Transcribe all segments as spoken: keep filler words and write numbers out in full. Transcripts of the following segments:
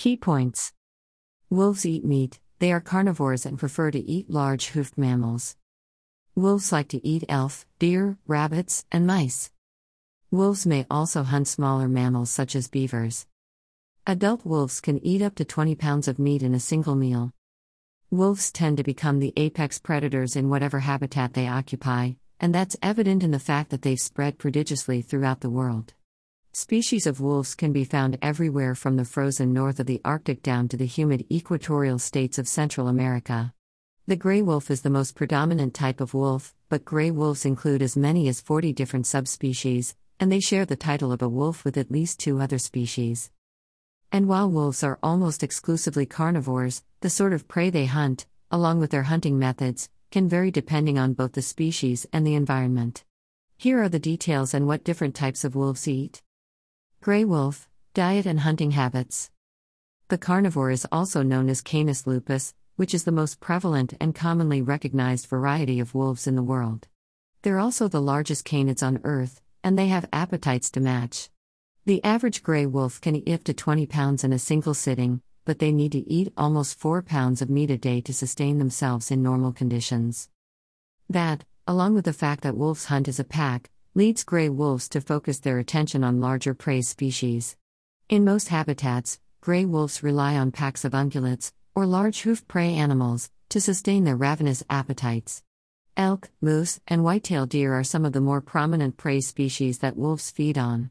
Key points. Wolves eat meat. They are carnivores and prefer to eat large hoofed mammals. Wolves like to eat elk, deer, rabbits, and mice. Wolves may also hunt smaller mammals such as beavers. Adult wolves can eat up to twenty pounds of meat in a single meal. Wolves tend to become the apex predators in whatever habitat they occupy, and that's evident in the fact that they've spread prodigiously throughout the world. Species of wolves can be found everywhere from the frozen north of the Arctic down to the humid equatorial states of Central America. The gray wolf is the most predominant type of wolf, but gray wolves include as many as forty different subspecies, and they share the title of a wolf with at least two other species. And while wolves are almost exclusively carnivores, the sort of prey they hunt, along with their hunting methods, can vary depending on both the species and the environment. Here are the details on what different types of wolves eat. Gray wolf, diet and hunting habits. The carnivore is also known as Canis lupus, which is the most prevalent and commonly recognized variety of wolves in the world. They're also the largest canids on Earth, and they have appetites to match. The average gray wolf can eat up to twenty pounds in a single sitting, but they need to eat almost four pounds of meat a day to sustain themselves in normal conditions. That, along with the fact that wolves hunt as a pack, leads gray wolves to focus their attention on larger prey species. In most habitats, gray wolves rely on packs of ungulates, or large hoofed prey animals, to sustain their ravenous appetites. Elk, moose, and white-tailed deer are some of the more prominent prey species that wolves feed on.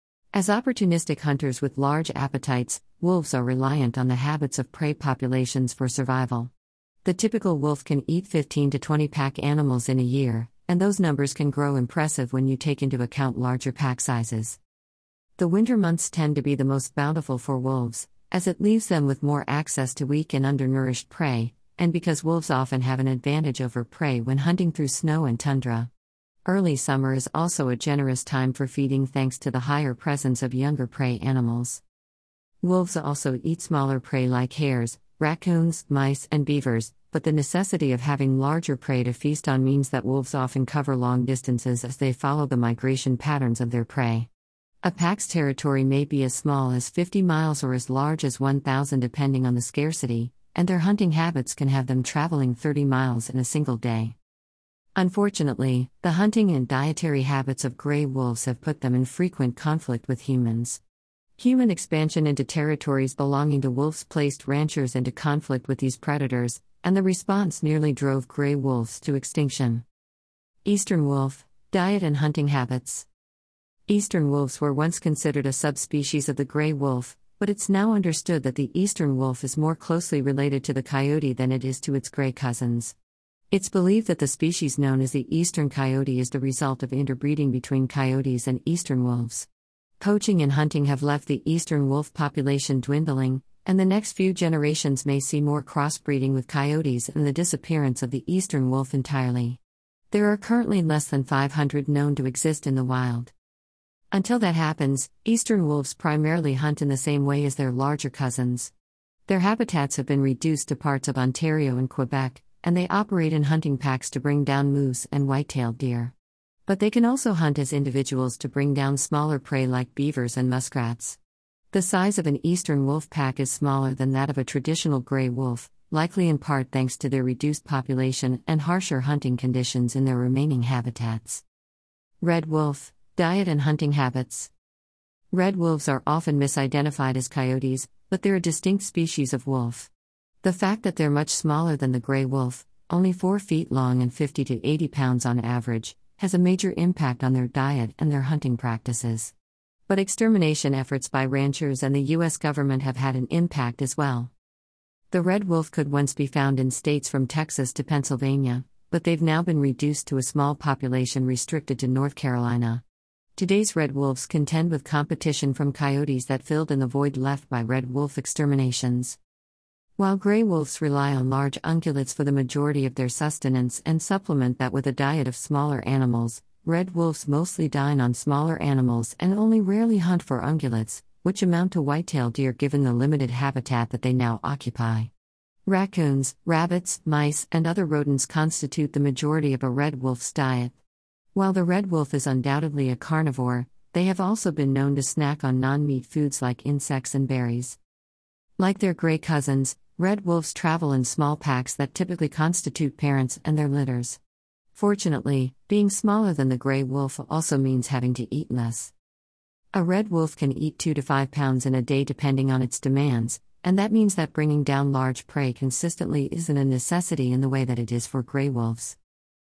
As opportunistic hunters with large appetites, wolves are reliant on the habits of prey populations for survival. The typical wolf can eat fifteen to twenty pack animals in a year, and those numbers can grow impressive when you take into account larger pack sizes. The winter months tend to be the most bountiful for wolves, as it leaves them with more access to weak and undernourished prey, and because wolves often have an advantage over prey when hunting through snow and tundra. Early summer is also a generous time for feeding thanks to the higher presence of younger prey animals. Wolves also eat smaller prey like hares, raccoons, mice, and beavers, but the necessity of having larger prey to feast on means that wolves often cover long distances as they follow the migration patterns of their prey. A pack's territory may be as small as fifty miles or as large as one thousand depending on the scarcity, and their hunting habits can have them traveling thirty miles in a single day. Unfortunately, the hunting and dietary habits of gray wolves have put them in frequent conflict with humans. Human expansion into territories belonging to wolves placed ranchers into conflict with these predators, and the response nearly drove gray wolves to extinction. Eastern wolf, diet and hunting habits. Eastern wolves were once considered a subspecies of the gray wolf, but it's now understood that the eastern wolf is more closely related to the coyote than it is to its gray cousins. It's believed that the species known as the eastern coyote is the result of interbreeding between coyotes and eastern wolves. Poaching and hunting have left the eastern wolf population dwindling, and the next few generations may see more crossbreeding with coyotes and the disappearance of the eastern wolf entirely. There are currently less than five hundred known to exist in the wild. Until that happens, eastern wolves primarily hunt in the same way as their larger cousins. Their habitats have been reduced to parts of Ontario and Quebec, and they operate in hunting packs to bring down moose and white-tailed deer. But they can also hunt as individuals to bring down smaller prey like beavers and muskrats. The size of an eastern wolf pack is smaller than that of a traditional gray wolf, likely in part thanks to their reduced population and harsher hunting conditions in their remaining habitats. Red wolf, diet and hunting habits. Red wolves are often misidentified as coyotes, but they're a distinct species of wolf. The fact that they're much smaller than the gray wolf, only four feet long and fifty to eighty pounds on average, has a major impact on their diet and their hunting practices. But extermination efforts by ranchers and the U S government have had an impact as well. The red wolf could once be found in states from Texas to Pennsylvania, but they've now been reduced to a small population restricted to North Carolina. Today's red wolves contend with competition from coyotes that filled in the void left by red wolf exterminations. While gray wolves rely on large ungulates for the majority of their sustenance and supplement that with a diet of smaller animals, red wolves mostly dine on smaller animals and only rarely hunt for ungulates, which amount to white-tailed deer given the limited habitat that they now occupy. Raccoons, rabbits, mice, and other rodents constitute the majority of a red wolf's diet. While the red wolf is undoubtedly a carnivore, they have also been known to snack on non-meat foods like insects and berries. Like their gray cousins, red wolves travel in small packs that typically constitute parents and their litters. Fortunately, being smaller than the gray wolf also means having to eat less. A red wolf can eat two to five pounds in a day depending on its demands, and that means that bringing down large prey consistently isn't a necessity in the way that it is for gray wolves.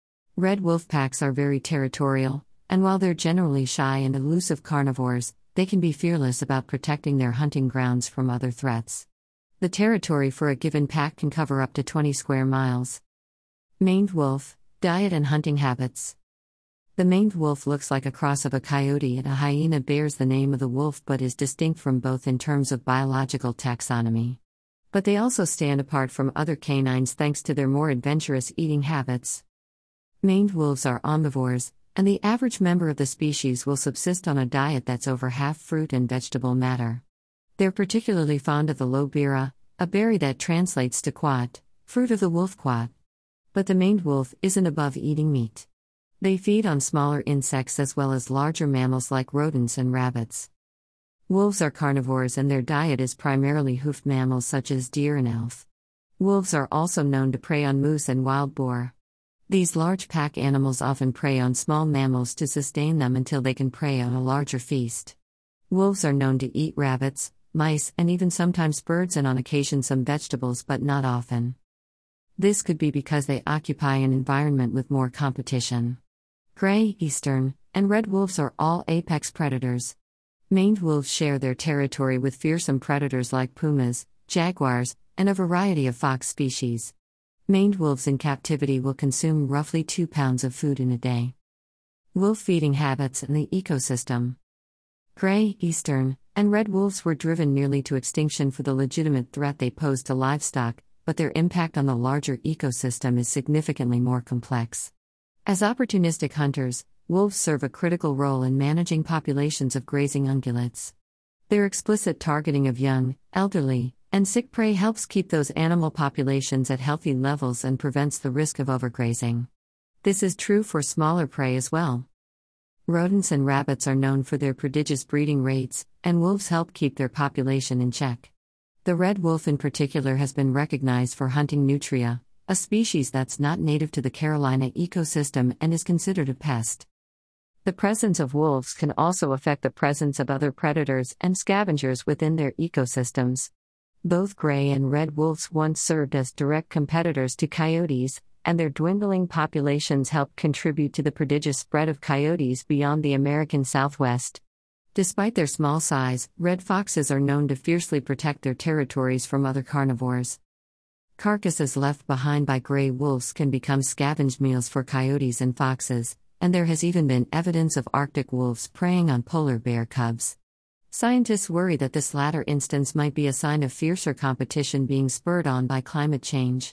Red wolf packs are very territorial, and while they're generally shy and elusive carnivores, they can be fearless about protecting their hunting grounds from other threats. The territory for a given pack can cover up to twenty square miles. Maned wolf, diet and hunting habits. The maned wolf looks like a cross of a coyote and a hyena, bears the name of the wolf but is distinct from both in terms of biological taxonomy. But they also stand apart from other canines thanks to their more adventurous eating habits. Maned wolves are omnivores, and the average member of the species will subsist on a diet that's over half fruit and vegetable matter. They're particularly fond of the lobira, a berry that translates to quat, fruit of the wolf quat. But the maned wolf isn't above eating meat. They feed on smaller insects as well as larger mammals like rodents and rabbits. Wolves are carnivores and their diet is primarily hoofed mammals such as deer and elk. Wolves are also known to prey on moose and wild boar. These large pack animals often prey on small mammals to sustain them until they can prey on a larger feast. Wolves are known to eat rabbits, mice, and even sometimes birds and on occasion some vegetables, but not often. This could be because they occupy an environment with more competition. Gray, eastern, and red wolves are all apex predators. Maned wolves share their territory with fearsome predators like pumas, jaguars, and a variety of fox species. Maned wolves in captivity will consume roughly two pounds of food in a day. Wolf feeding habits and the ecosystem. Gray, eastern, and red wolves were driven nearly to extinction for the legitimate threat they pose to livestock, but their impact on the larger ecosystem is significantly more complex. As opportunistic hunters, wolves serve a critical role in managing populations of grazing ungulates. Their explicit targeting of young, elderly, and sick prey helps keep those animal populations at healthy levels and prevents the risk of overgrazing. This is true for smaller prey as well. Rodents and rabbits are known for their prodigious breeding rates, and wolves help keep their population in check. The red wolf in particular has been recognized for hunting nutria, a species that's not native to the Carolina ecosystem and is considered a pest. The presence of wolves can also affect the presence of other predators and scavengers within their ecosystems. Both gray and red wolves once served as direct competitors to coyotes, and their dwindling populations helped contribute to the prodigious spread of coyotes beyond the American Southwest. Despite their small size, red foxes are known to fiercely protect their territories from other carnivores. Carcasses left behind by gray wolves can become scavenged meals for coyotes and foxes, and there has even been evidence of Arctic wolves preying on polar bear cubs. Scientists worry that this latter instance might be a sign of fiercer competition being spurred on by climate change.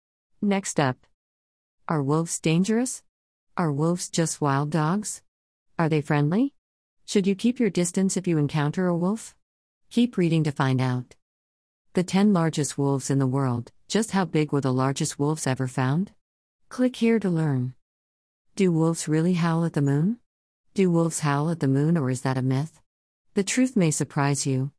Next up. Are wolves dangerous? Are wolves just wild dogs? Are they friendly? Should you keep your distance if you encounter a wolf? Keep reading to find out. The ten largest wolves in the world. Just how big were the largest wolves ever found? Click here to learn. Do wolves really howl at the moon? Do wolves howl at the moon, or is that a myth? The truth may surprise you.